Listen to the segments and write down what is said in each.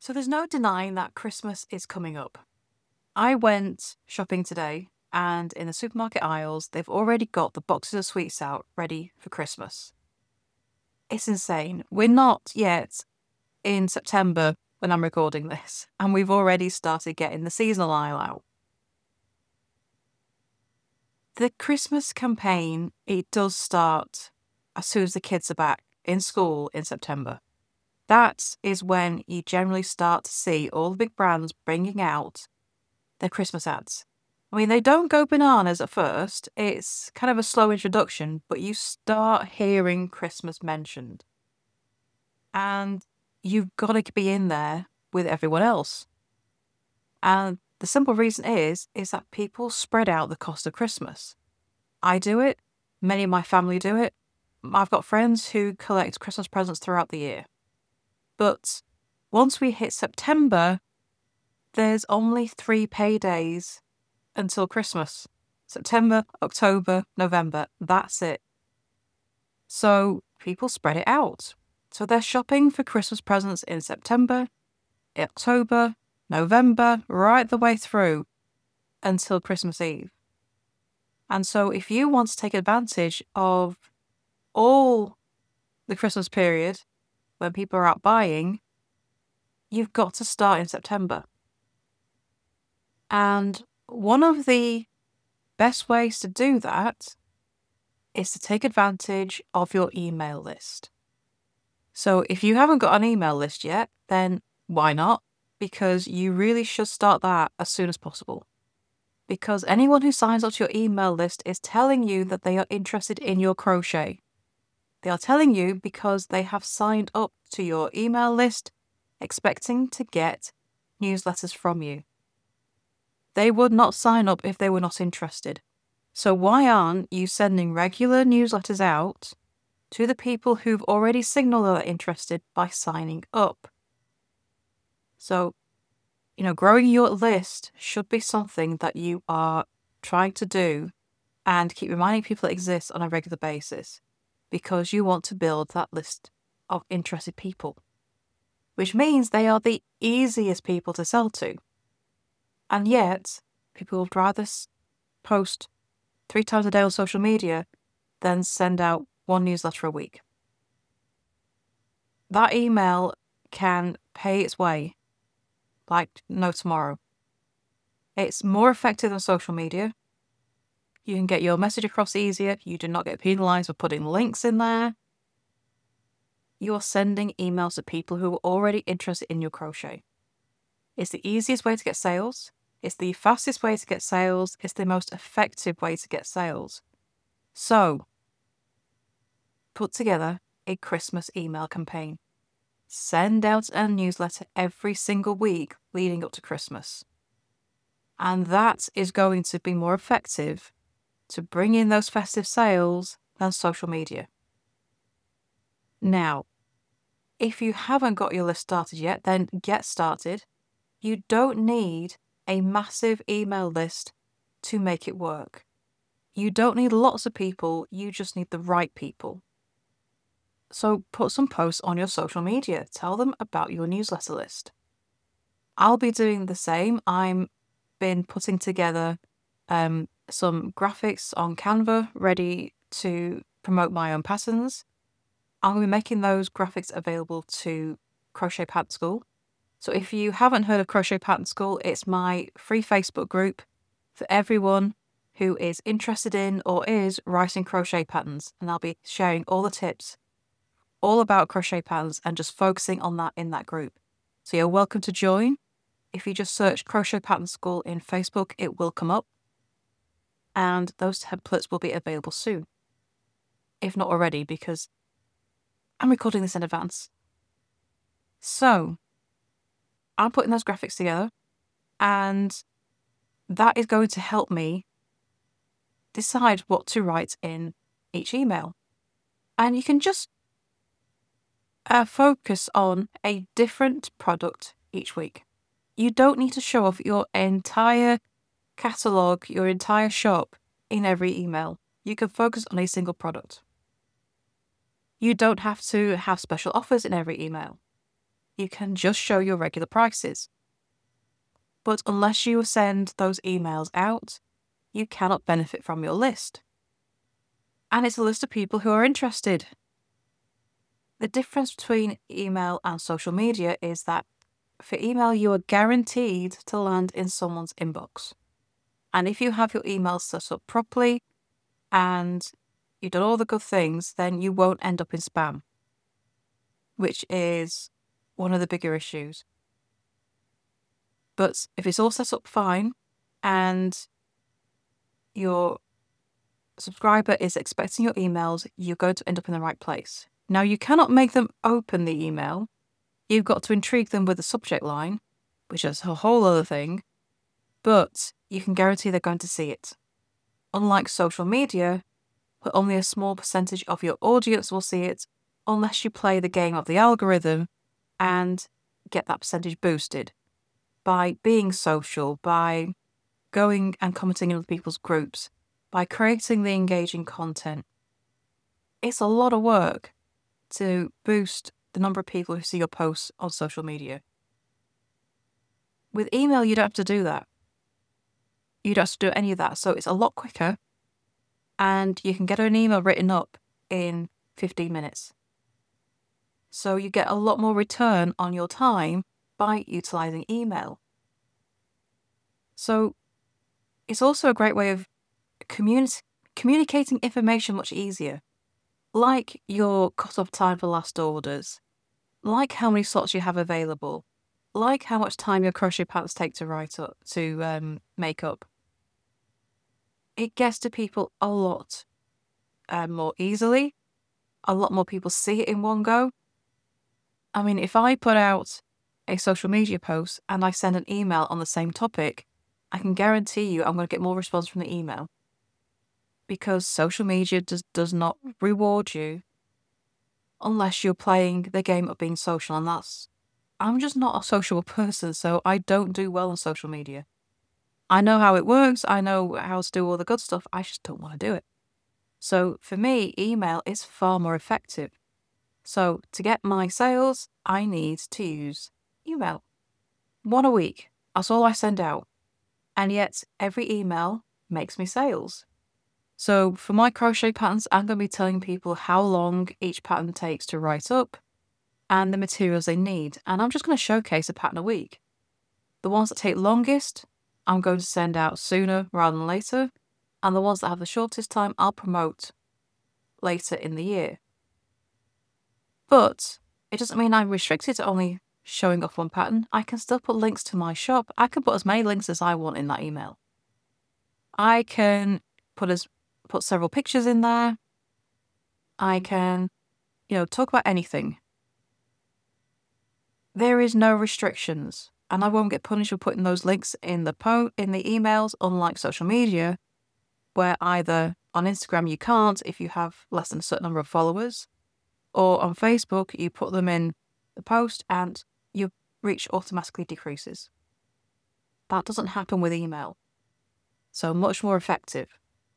So there's no denying that Christmas is coming up. I went shopping today, and in the supermarket aisles, they've already got the boxes of sweets out ready for Christmas. It's insane. We're not yet in September when I'm recording this, and we've already started getting the seasonal aisle out. The Christmas campaign, it does start as soon as the kids are back in school in September. That is when you generally start to see all the big brands bringing out their Christmas ads. I mean, they don't go bananas at first. It's kind of a slow introduction, but you start hearing Christmas mentioned. And you've got to be in there with everyone else. And the simple reason is that people spread out the cost of Christmas. I do it. Many of my family do it. I've got friends who collect Christmas presents throughout the year. But once we hit September, there's only 3 paydays until Christmas. September, October, November. That's it. So people spread it out. So they're shopping for Christmas presents in September, October, November, right the way through until Christmas Eve. And so if you want to take advantage of all the Christmas period when people are out buying, you've got to start in September. And one of the best ways to do that is to take advantage of your email list. So if you haven't got an email list yet, then why not? Because you really should start that as soon as possible. Because anyone who signs up to your email list is telling you that they are interested in your crochet. They are telling you because they have signed up to your email list expecting to get newsletters from you. They would not sign up if they were not interested. So why aren't you sending regular newsletters out to the people who've already signaled they're interested by signing up? So, growing your list should be something that you are trying to do and keep reminding people it exists on a regular basis because you want to build that list of interested people, which means they are the easiest people to sell to. And yet, people would rather post 3 times a day on social media than send out 1 newsletter a week. That email can pay its way like no tomorrow. It's more effective than social media. You can get your message across easier. You do not get penalized for putting links in there. You are sending emails to people who are already interested in your crochet. It's the easiest way to get sales. It's the fastest way to get sales. It's the most effective way to get sales. So, put together a Christmas email campaign. Send out a newsletter every single week leading up to Christmas. And that is going to be more effective to bring in those festive sales than social media. Now, if you haven't got your list started yet, then get started. You don't need a massive email list to make it work. You don't need lots of people, you just need the right people. So put some posts on your social media. Tell them about your newsletter list. I'll be doing the same. I've been putting together some graphics on Canva ready to promote my own patterns. I'm going to be making those graphics available to Crochet Pattern School. So if you haven't heard of Crochet Pattern School, it's my free Facebook group for everyone who is interested in or is writing crochet patterns. And I'll be sharing all the tips all about crochet patterns and just focusing on that in that group. So you're welcome to join. If you just search Crochet Pattern School in Facebook, it will come up. And those templates will be available soon. If not already, because I'm recording this in advance. So, I'm putting those graphics together, and that is going to help me decide what to write in each email. And you can just focus on a different product each week. You don't need to show off your entire catalogue, your entire shop in every email. You can focus on a single product. You don't have to have special offers in every email. you can just show your regular prices. But unless you send those emails out, you cannot benefit from your list. And it's a list of people who are interested. The difference between email and social media is that for email, you are guaranteed to land in someone's inbox. And if you have your email set up properly and you've done all the good things, then you won't end up in spam, which is one of the bigger issues. But if it's all set up fine and your subscriber is expecting your emails, you're going to end up in the right place. Now, you cannot make them open the email. You've got to intrigue them with the subject line, which is a whole other thing, but you can guarantee they're going to see it. Unlike social media, where only a small percentage of your audience will see it, unless you play the game of the algorithm and get that percentage boosted by being social, by going and commenting in other people's groups, by creating the engaging content. It's a lot of work to boost the number of people who see your posts on social media. With email, you don't have to do that. You don't have to do any of that. So it's a lot quicker and you can get an email written up in 15 minutes. So you get a lot more return on your time by utilizing email. So it's also a great way of communicating information much easier, like your cut-off time for last orders, like how many slots you have available, like how much time your crochet patterns take to make up. It gets to people a lot more easily. A lot more people see it in one go. I mean, if I put out a social media post and I send an email on the same topic, I can guarantee you I'm going to get more response from the email. Because social media does not reward you unless you're playing the game of being social, and I'm just not a social person, so I don't do well on social media. I know how it works, I know how to do all the good stuff, I just don't want to do it. So for me, email is far more effective. So to get my sales, I need to use email. 1 a week, that's all I send out. And yet every email makes me sales. So for my crochet patterns, I'm going to be telling people how long each pattern takes to write up and the materials they need. And I'm just going to showcase a pattern a week. The ones that take longest, I'm going to send out sooner rather than later. And the ones that have the shortest time, I'll promote later in the year. But it doesn't mean I'm restricted to only showing off one pattern. I can still put links to my shop. I can put as many links as I want in that email. I can put several pictures in there. I can, talk about anything. There is no restrictions, and I won't get punished for putting those links in the emails, unlike social media, where either on Instagram you can't if you have less than a certain number of followers, or on Facebook you put them in the post and your reach automatically decreases. That doesn't happen with email. So much more effective.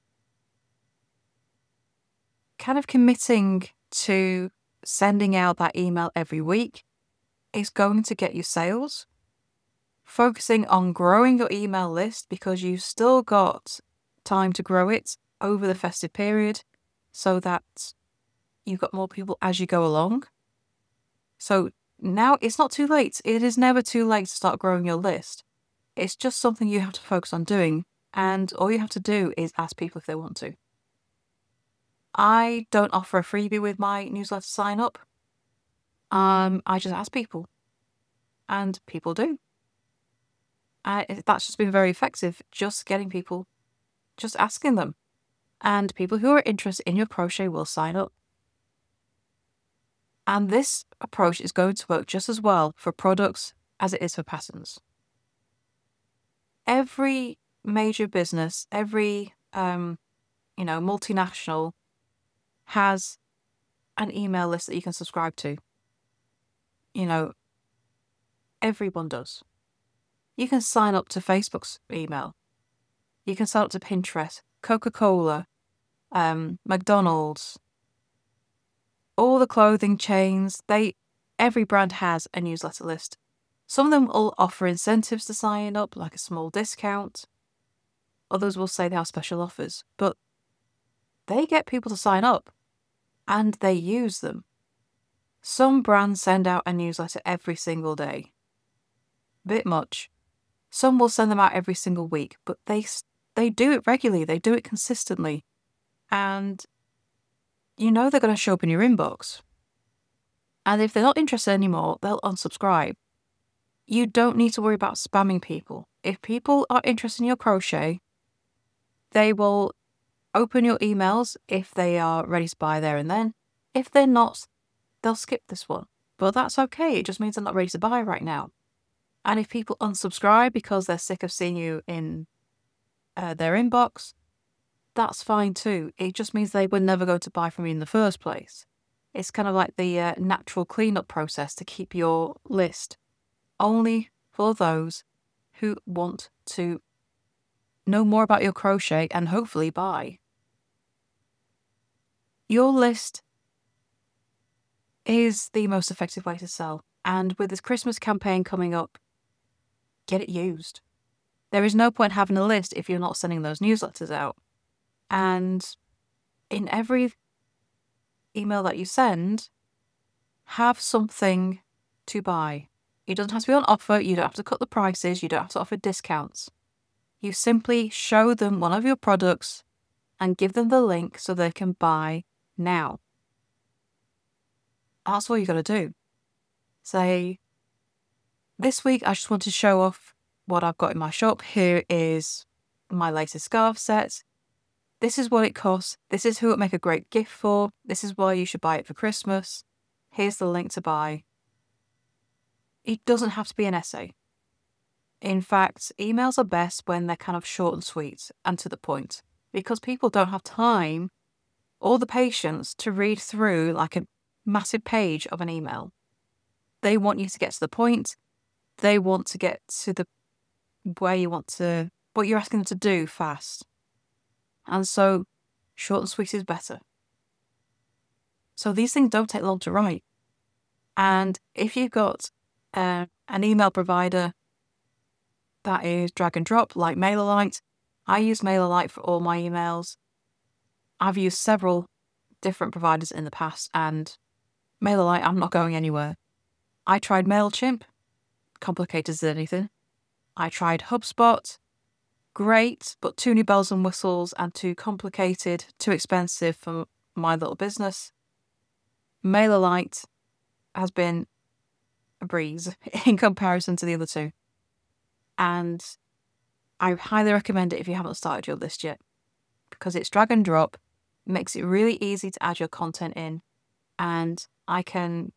Kind of committing to sending out that email every week is going to get you sales. Focusing on growing your email list because you've still got time to grow it over the festive period so that you've got more people as you go along. So now it's not too late. It is never too late to start growing your list. It's just something you have to focus on doing, and all you have to do is ask people if they want to. I don't offer a freebie with my newsletter sign up. I just ask people, and people do. That's just been very effective, just getting people, just asking them. And people who are interested in your crochet will sign up. And this approach is going to work just as well for products as it is for patterns. Every major business, every multinational has an email list that you can subscribe to. Everyone does. You can sign up to Facebook's email. You can sign up to Pinterest, Coca-Cola, McDonald's, all the clothing chains. Every brand has a newsletter list. Some of them will offer incentives to sign up, like a small discount. Others will say they have special offers, but they get people to sign up and they use them. Some brands send out a newsletter every single day. Bit much. Some will send them out every single week, but they do it regularly, they do it consistently. And you know they're going to show up in your inbox. And if they're not interested anymore, they'll unsubscribe. You don't need to worry about spamming people. If people are interested in your crochet, they will open your emails if they are ready to buy there and then. If they're not, they'll skip this one. But that's okay. It just means they're not ready to buy right now. And if people unsubscribe because they're sick of seeing you in their inbox, that's fine too. It just means they were never going to buy from you in the first place. It's kind of like the natural cleanup process to keep your list only for those who want to know more about your crochet and hopefully buy. Your list is the most effective way to sell. And with this Christmas campaign coming up, get it used. There is no point having a list if you're not sending those newsletters out. And in every email that you send, have something to buy. It doesn't have to be on offer. You don't have to cut the prices. You don't have to offer discounts. You simply show them one of your products and give them the link so they can buy now. That's all you got to do. Say, this week I just want to show off what I've got in my shop. Here is my latest scarf set. This is what it costs. This is who it would make a great gift for. This is why you should buy it for Christmas. Here's the link to buy. It doesn't have to be an essay. In fact, emails are best when they're kind of short and sweet and to the point, because people don't have time or the patience to read through like a massive page of an email. They want you to get to the point. They want to get to the where you want to, what you're asking them to do fast. And so short and sweet is better. So these things don't take long to write. And if you've got an email provider that is drag and drop, like MailerLite, I use MailerLite for all my emails. I've used several different providers in the past, and MailerLite, I'm not going anywhere. I tried MailChimp, complicated as anything. I tried HubSpot, great, but too many bells and whistles and too complicated, too expensive for my little business. MailerLite has been a breeze in comparison to the other two. And I highly recommend it if you haven't started your list yet, because it's drag and drop, makes it really easy to add your content in, and I can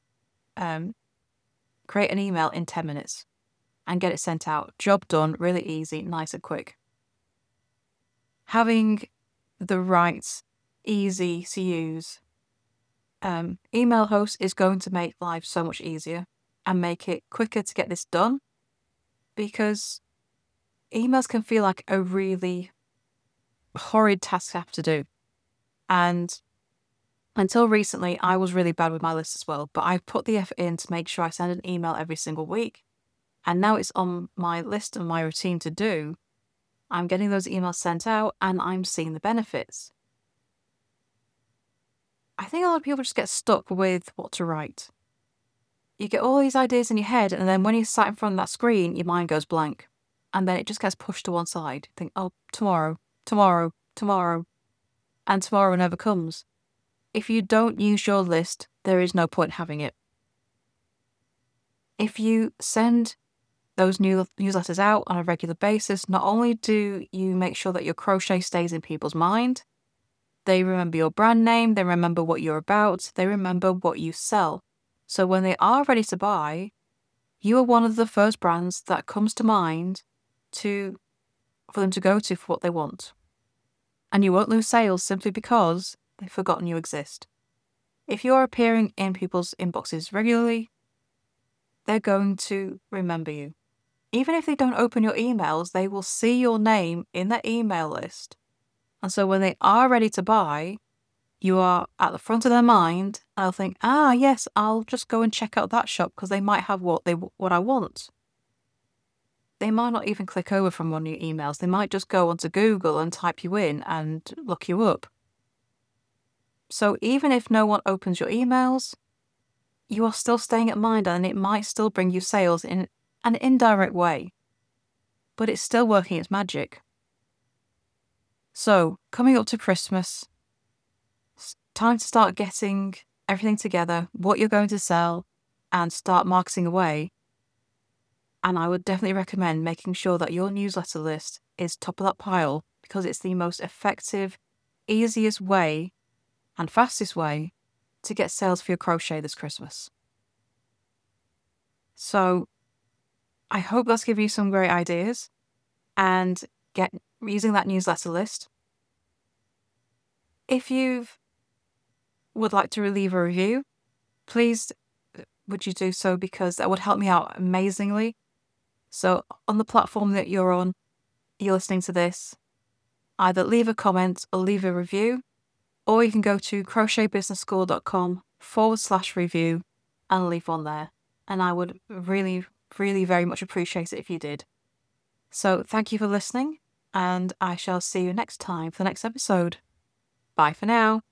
create an email in 10 minutes and get it sent out. Job done, really easy, nice and quick. Having the right, easy to use email host is going to make life so much easier and make it quicker to get this done, because emails can feel like a really horrid task to have to do. And until recently, I was really bad with my list as well, but I've put the effort in to make sure I send an email every single week. And now it's on my list and my routine to do. I'm getting those emails sent out and I'm seeing the benefits. I think a lot of people just get stuck with what to write. You get all these ideas in your head, and then when you're sat in front of that screen, your mind goes blank. And then it just gets pushed to one side. You think, oh, tomorrow, tomorrow, tomorrow. And tomorrow never comes. If you don't use your list, there is no point having it. If you send those newsletters out on a regular basis, not only do you make sure that your crochet stays in people's mind, they remember your brand name, they remember what you're about, they remember what you sell. So when they are ready to buy, you are one of the first brands that comes to mind for them to go to for what they want. And you won't lose sales simply because they've forgotten you exist. If you're appearing in people's inboxes regularly, they're going to remember you. Even if they don't open your emails, they will see your name in their email list. And so when they are ready to buy, You are at the front of their mind. I'll think, yes, I'll just go and check out that shop because they might have what I want. They might not even click over from one of your emails. They might just go onto Google and type you in and look you up. So even if no one opens your emails, you are still staying at mind, and it might still bring you sales in an indirect way, but it's still working its magic. So, coming up to Christmas, it's time to start getting everything together, what you're going to sell, and start marketing away. And I would definitely recommend making sure that your newsletter list is top of that pile, because it's the most effective, easiest way and fastest way to get sales for your crochet this Christmas. So I hope that's given you some great ideas, and get using that newsletter list. If you would like to leave a review, please would you do so, because that would help me out amazingly. So on the platform that you're on, you're listening to this, either leave a comment or leave a review, or you can go to crochetbusinessschool.com/review and leave one there. And I would really, really very much appreciate it if you did. So thank you for listening, and I shall see you next time for the next episode. Bye for now.